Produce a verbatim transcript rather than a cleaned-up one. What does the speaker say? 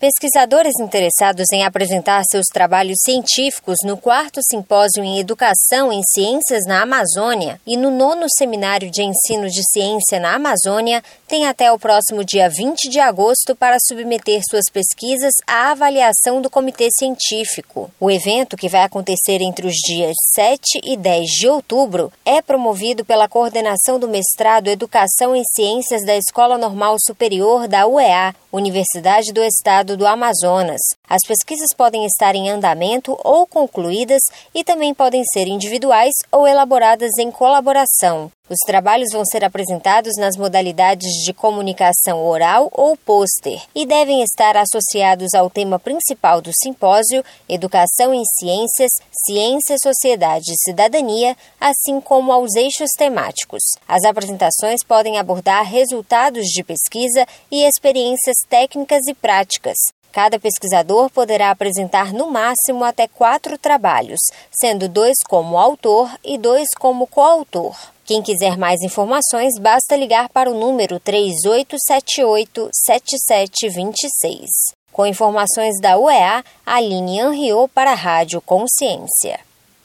Pesquisadores interessados em apresentar seus trabalhos científicos no quarto Simpósio em Educação em Ciências na Amazônia e no nono Seminário de Ensino de Ciência na Amazônia têm até o próximo dia vinte de agosto para submeter suas pesquisas à avaliação do Comitê Científico. O evento, que vai acontecer entre os dias sete e dez de outubro, é promovido pela Coordenação do Mestrado Educação em Ciências da Escola Normal Superior da U E A, Universidade do Estado do Amazonas. As pesquisas podem estar em andamento ou concluídas e também podem ser individuais ou elaboradas em colaboração. Os trabalhos vão ser apresentados nas modalidades de comunicação oral ou pôster e devem estar associados ao tema principal do simpósio, Educação em Ciências, Ciência, Sociedade e Cidadania, assim como aos eixos temáticos. As apresentações podem abordar resultados de pesquisa e experiências técnicas e práticas. Cada pesquisador poderá apresentar no máximo até quatro trabalhos, sendo dois como autor e dois como coautor. Quem quiser mais informações, basta ligar para o número três oito sete oito, sete sete dois seis. Com informações da U E A, Aline Henriot para a Rádio Consciência.